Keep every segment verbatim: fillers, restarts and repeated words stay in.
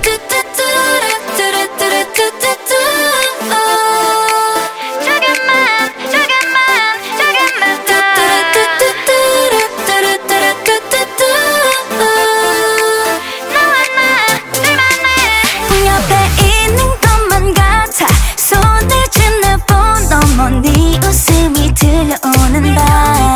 네 웃음이 들려오는 밤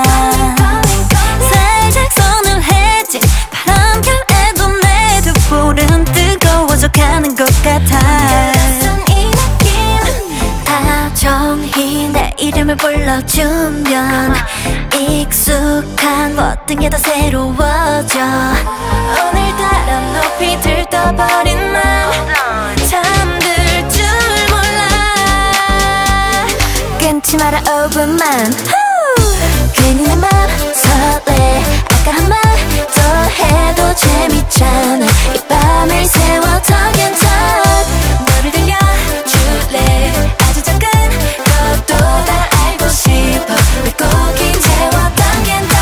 살짝 손을 해진 바람결에도 내 두 볼은 뜨거워져 가는 것 같아. 이 느낌 다정히 내 이름을 불러주면 익숙한 모든 게 더 새로워져. 오늘따라 높이 들떠버린 맘 잠들 줄 끊지 마라 오 분만. 괜히 내 맘 설레. 아까 한 말 더 해도 재밌잖아. 이 밤을 세워 더 괜찮아. 너를 들려줄래. 아주 작은 것도 다 알고 싶어. 물고기 채웠던 겐다.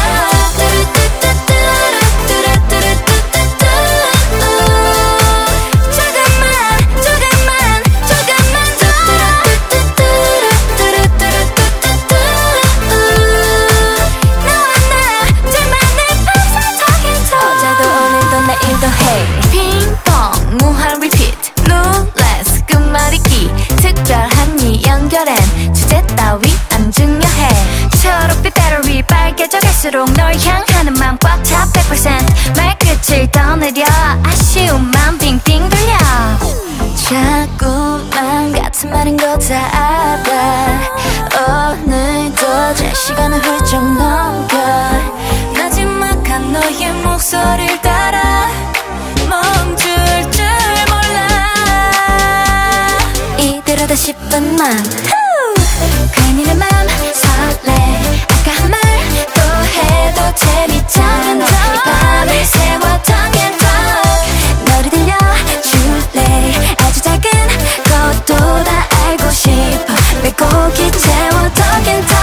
핑퐁 무한 리피트 룰레스 끝말잇기 특별한 이 연결엔 주제 따위 안 중요해. 초록빛 배터리 빨개져 갈수록 널 향하는 맘 꽉 차 백 퍼센트 말끝을 떠내려 아쉬움만 빙빙 돌려. 자꾸만 같은 말인 거 다 알아. 오늘도 제 시간을 훌쩍 넘겨 마지막한 너의 목소리를 따라 멈출 줄 몰라. 이대로다 싶은 맘 괜히 내 맘 설레. 아까 한 말 또 해도 재밌잖아. 이 밤을 세웠던 겐더. 너를 들려줄래. 아주 작은 것도 다 알고 싶어. 물고기 채웠던 겐더.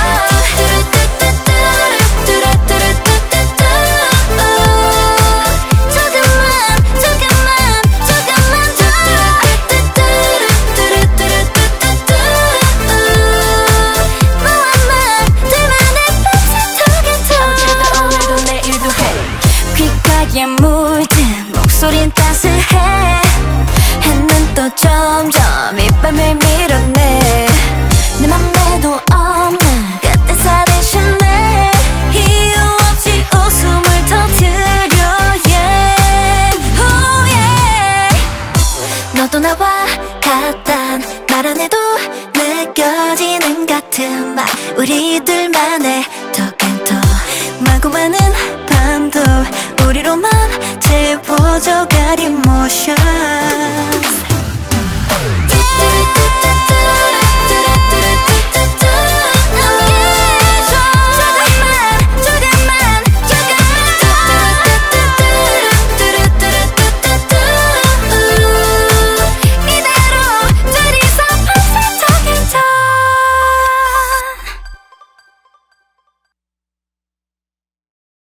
귓가에 물든 목소린 따스해. 해는 또 점점 입밤을 밀어내. 내 맘에도 없는 그때 사대신내. 이유 없이 웃음을 터뜨려 yeah. Oh yeah. 너도 나와 같단 말 안 해도 느껴지는 같은 말. 우리들만의 톡앤톡 마구 많은 밤도 우리로만 채워져 가린 모션.